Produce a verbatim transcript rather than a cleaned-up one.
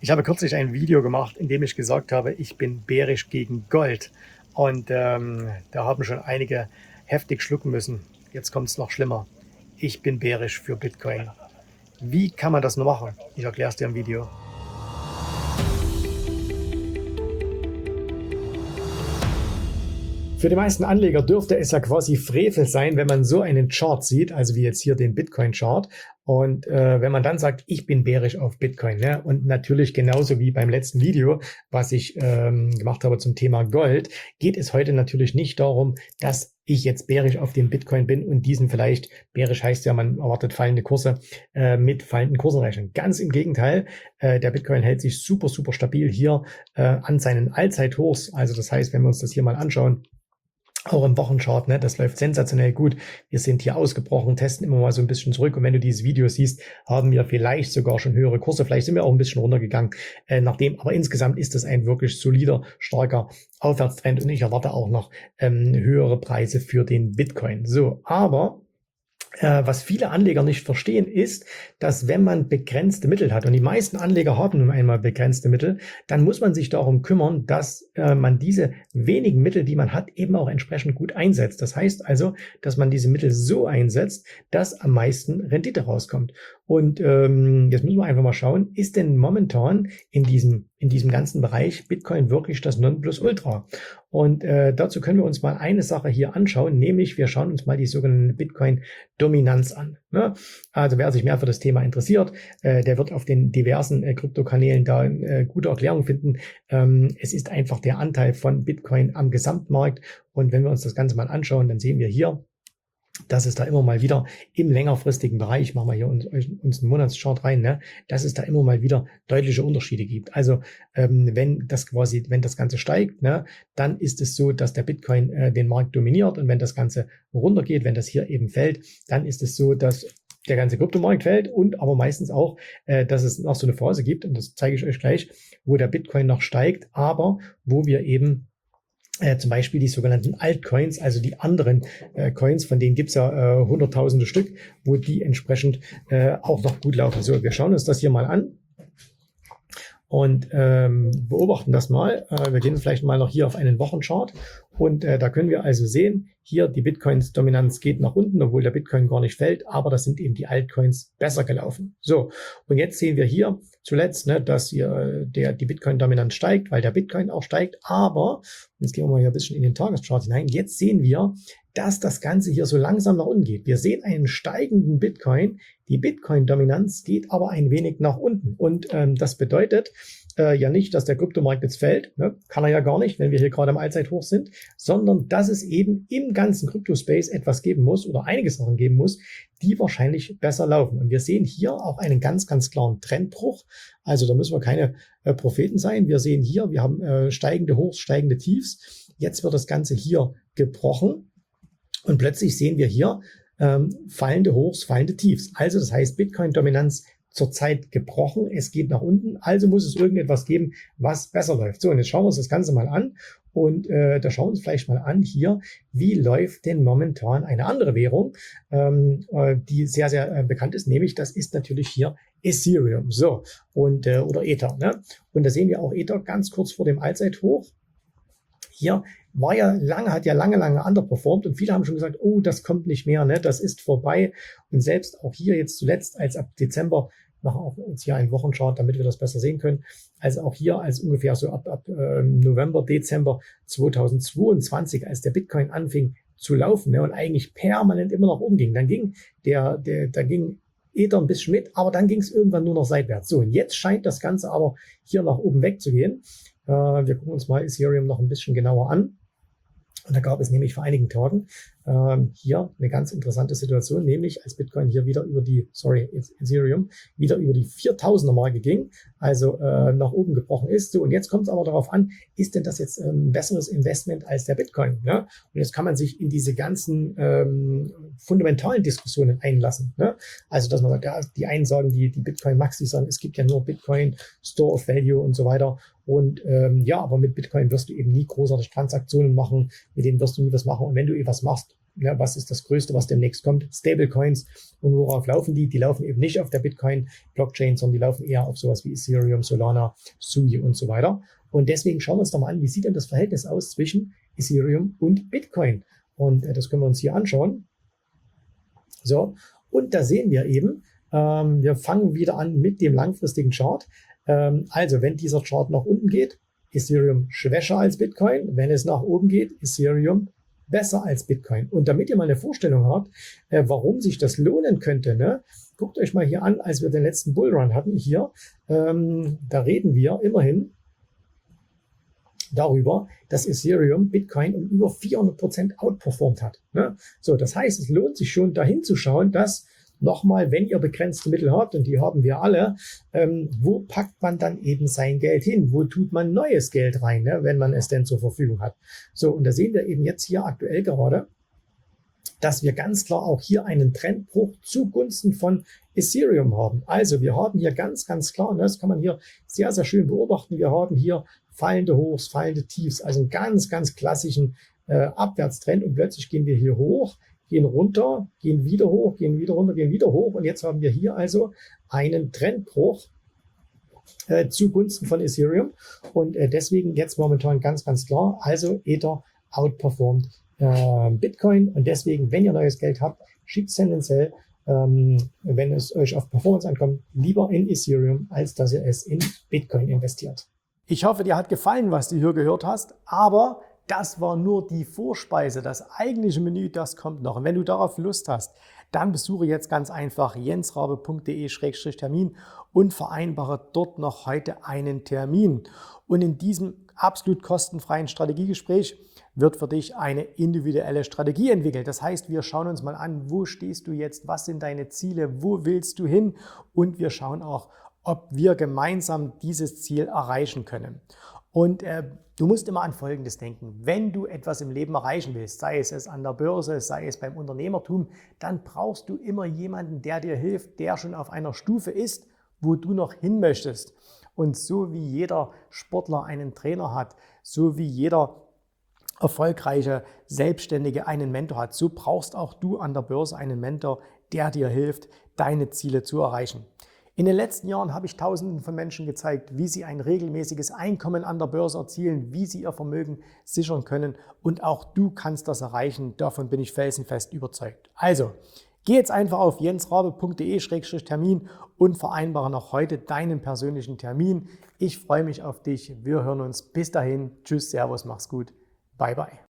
Ich habe kürzlich ein Video gemacht, in dem ich gesagt habe, ich bin bärisch gegen Gold. Und ähm, da haben schon einige heftig schlucken müssen. Jetzt kommt es noch schlimmer. Ich bin bärisch für Bitcoin. Wie kann man das nur machen? Ich erkläre es dir im Video. Für die meisten Anleger dürfte es ja quasi Frevel sein, wenn man so einen Chart sieht, also wie jetzt hier den Bitcoin-Chart. Und äh, wenn man dann sagt, ich bin bärisch auf Bitcoin, ne? Und natürlich genauso wie beim letzten Video, was ich ähm, gemacht habe zum Thema Gold, geht es heute natürlich nicht darum, dass ich jetzt bärisch auf den Bitcoin bin und diesen vielleicht, bärisch heißt ja, man erwartet fallende Kurse, äh, mit fallenden Kursen rechnen. Ganz im Gegenteil, äh, der Bitcoin hält sich super, super stabil hier äh, an seinen Allzeithochs. Also das heißt, wenn wir uns das hier mal anschauen, auch im Wochenchart, ne, das läuft sensationell gut. Wir sind hier ausgebrochen, testen immer mal so ein bisschen zurück. Und wenn du dieses Video siehst, haben wir vielleicht sogar schon höhere Kurse. Vielleicht sind wir auch ein bisschen runtergegangen. Äh, nachdem, aber insgesamt ist das ein wirklich solider, starker Aufwärtstrend. Und ich erwarte auch noch ähm, höhere Preise für den Bitcoin. So, aber Äh, was viele Anleger nicht verstehen, ist, dass wenn man begrenzte Mittel hat, und die meisten Anleger haben nun einmal begrenzte Mittel, dann muss man sich darum kümmern, dass äh, man diese wenigen Mittel, die man hat, eben auch entsprechend gut einsetzt. Das heißt also, dass man diese Mittel so einsetzt, dass am meisten Rendite rauskommt. Und ähm, jetzt müssen wir einfach mal schauen, ist denn momentan in diesem, in diesem ganzen Bereich Bitcoin wirklich das Nonplusultra? Und äh, dazu können wir uns mal eine Sache hier anschauen, nämlich wir schauen uns mal die sogenannte Bitcoin-Dominanz an. Ne? Also wer sich mehr für das Thema interessiert, äh, der wird auf den diversen äh, Kryptokanälen da äh, gute Erklärung finden. Ähm, es ist einfach der Anteil von Bitcoin am Gesamtmarkt. Und wenn wir uns das Ganze mal anschauen, dann sehen wir hier, dass es da immer mal wieder im längerfristigen Bereich, machen wir hier uns, uns einen Monatschart rein, ne, dass es da immer mal wieder deutliche Unterschiede gibt. Also ähm, wenn das quasi, wenn das Ganze steigt, ne, dann ist es so, dass der Bitcoin äh, den Markt dominiert, und wenn das Ganze runtergeht, wenn das hier eben fällt, dann ist es so, dass der ganze Kryptomarkt fällt, und aber meistens auch, äh, dass es noch so eine Phase gibt, und das zeige ich euch gleich, wo der Bitcoin noch steigt, aber wo wir eben Äh, zum Beispiel die sogenannten Altcoins, also die anderen äh, Coins, von denen gibt's ja äh, hunderttausende Stück, wo die entsprechend äh, auch noch gut laufen. So, wir schauen uns das hier mal an und ähm, beobachten das mal. Äh, wir gehen vielleicht mal noch hier auf einen Wochenchart, und äh, da können wir also sehen, hier die Bitcoins-Dominanz geht nach unten, obwohl der Bitcoin gar nicht fällt, aber das sind eben die Altcoins besser gelaufen. So, und jetzt sehen wir hier zuletzt, ne, dass hier der, die Bitcoin-Dominanz steigt, weil der Bitcoin auch steigt, aber, jetzt gehen wir mal hier ein bisschen in den Tageschart hinein, jetzt sehen wir, dass das Ganze hier so langsam nach unten geht. Wir sehen einen steigenden Bitcoin, die Bitcoin-Dominanz geht aber ein wenig nach unten, und ähm, das bedeutet äh, ja nicht, dass der Kryptomarkt jetzt fällt, ne? Kann er ja gar nicht, wenn wir hier gerade am Allzeithoch sind, sondern dass es eben im ganzen Kryptospace etwas geben muss oder einige Sachen geben muss, die wahrscheinlich besser laufen. Und wir sehen hier auch einen ganz, ganz klaren Trendbruch. Also da müssen wir keine äh, Propheten sein. Wir sehen hier, wir haben äh, steigende Hochs, steigende Tiefs. Jetzt wird das Ganze hier gebrochen, und plötzlich sehen wir hier ähm, fallende Hochs, fallende Tiefs. Also das heißt, Bitcoin-Dominanz zurzeit gebrochen, es geht nach unten, also muss es irgendetwas geben, was besser läuft. So, und jetzt schauen wir uns das Ganze mal an, und äh, da schauen wir uns vielleicht mal an hier, wie läuft denn momentan eine andere Währung, ähm, äh, die sehr, sehr äh, bekannt ist, nämlich das ist natürlich hier Ethereum, so, und äh, oder Ether, ne? Und da sehen wir auch Ether ganz kurz vor dem Allzeithoch. Hier war ja lange, hat ja lange, lange underperformed, und viele haben schon gesagt, oh, das kommt nicht mehr, ne, das ist vorbei. Und selbst auch hier jetzt zuletzt, als ab Dezember, machen auch uns hier einen Wochenchart, damit wir das besser sehen können, also auch hier als ungefähr so ab, ab äh, November, Dezember zweitausendzweiundzwanzig, als der Bitcoin anfing zu laufen, ne, und eigentlich permanent immer noch umging, dann ging der, der, da ging Ether ein bisschen mit, aber dann ging es irgendwann nur noch seitwärts. So, und jetzt scheint das Ganze aber hier nach oben wegzugehen. Äh, wir gucken uns mal Ethereum noch ein bisschen genauer an. Und da gab es nämlich vor einigen Tagen ähm, hier eine ganz interessante Situation, nämlich als Bitcoin hier wieder über die, sorry, Ethereum, wieder über die viertausender Marke ging, also äh, nach oben gebrochen ist. So, und jetzt kommt es aber darauf an, ist denn das jetzt ein ähm, besseres Investment als der Bitcoin? Ne? Und jetzt kann man sich in diese ganzen ähm, fundamentalen Diskussionen einlassen. Ne? Also, dass man sagt, ja, die einen sagen, die, die Bitcoin-Maxis sagen, es gibt ja nur Bitcoin, Store of Value und so weiter. Und ähm, ja, aber mit Bitcoin wirst du eben nie großartig Transaktionen machen, mit denen wirst du nie was machen. Und wenn du etwas machst, Ja, was ist das Größte, was demnächst kommt? Stablecoins. Und worauf laufen die? Die laufen eben nicht auf der Bitcoin-Blockchain, sondern die laufen eher auf sowas wie Ethereum, Solana, Sui und so weiter. Und deswegen schauen wir uns doch mal an, wie sieht denn das Verhältnis aus zwischen Ethereum und Bitcoin? Und äh, das können wir uns hier anschauen. So, und da sehen wir eben, ähm, wir fangen wieder an mit dem langfristigen Chart. Ähm, also, wenn dieser Chart nach unten geht, Ethereum schwächer als Bitcoin. Wenn es nach oben geht, Ethereum besser als Bitcoin. Und damit ihr mal eine Vorstellung habt, äh, warum sich das lohnen könnte, ne? Guckt euch mal hier an, als wir den letzten Bullrun hatten, hier, ähm, da reden wir immerhin darüber, dass Ethereum Bitcoin um über vierhundert Prozent outperformt hat. Ne? So, das heißt, es lohnt sich schon dahin zu schauen, dass nochmal, wenn ihr begrenzte Mittel habt, und die haben wir alle, ähm, wo packt man dann eben sein Geld hin? Wo tut man neues Geld rein, ne, wenn man es denn zur Verfügung hat? So, und da sehen wir eben jetzt hier aktuell gerade, dass wir ganz klar auch hier einen Trendbruch zugunsten von Ethereum haben. Also wir haben hier ganz, ganz klar, ne, das kann man hier sehr, sehr schön beobachten, wir haben hier fallende Hochs, fallende Tiefs, also einen ganz, ganz klassischen äh, Abwärtstrend, und plötzlich gehen wir hier hoch, gehen runter, gehen wieder hoch, gehen wieder runter, gehen wieder hoch, und jetzt haben wir hier also einen Trendbruch äh, zugunsten von Ethereum, und äh, deswegen jetzt momentan ganz, ganz klar, also Ether outperformt äh, Bitcoin, und deswegen, wenn ihr neues Geld habt, schickt es tendenziell, ähm, wenn es euch auf Performance ankommt, lieber in Ethereum, als dass ihr es in Bitcoin investiert. Ich hoffe, dir hat gefallen, was du hier gehört hast, aber das war nur die Vorspeise. Das eigentliche Menü, das kommt noch. Und wenn du darauf Lust hast, dann besuche jetzt ganz einfach jensrabe punkt de Schrägstrich Termin und vereinbare dort noch heute einen Termin. Und in diesem absolut kostenfreien Strategiegespräch wird für dich eine individuelle Strategie entwickelt. Das heißt, wir schauen uns mal an, wo stehst du jetzt, was sind deine Ziele, wo willst du hin, und wir schauen auch, ob wir gemeinsam dieses Ziel erreichen können. Und äh, du musst immer an Folgendes denken: Wenn du etwas im Leben erreichen willst, sei es, es an der Börse, sei es beim Unternehmertum, dann brauchst du immer jemanden, der dir hilft, der schon auf einer Stufe ist, wo du noch hin möchtest. Und so wie jeder Sportler einen Trainer hat, so wie jeder erfolgreiche Selbstständige einen Mentor hat, so brauchst auch du an der Börse einen Mentor, der dir hilft, deine Ziele zu erreichen. In den letzten Jahren habe ich Tausenden von Menschen gezeigt, wie sie ein regelmäßiges Einkommen an der Börse erzielen, wie sie ihr Vermögen sichern können, und auch du kannst das erreichen. Davon bin ich felsenfest überzeugt. Also, geh jetzt einfach auf jensrabe punkt de Schrägstrich Termin und vereinbare noch heute deinen persönlichen Termin. Ich freue mich auf dich. Wir hören uns. Bis dahin. Tschüss, Servus, mach's gut. Bye, bye.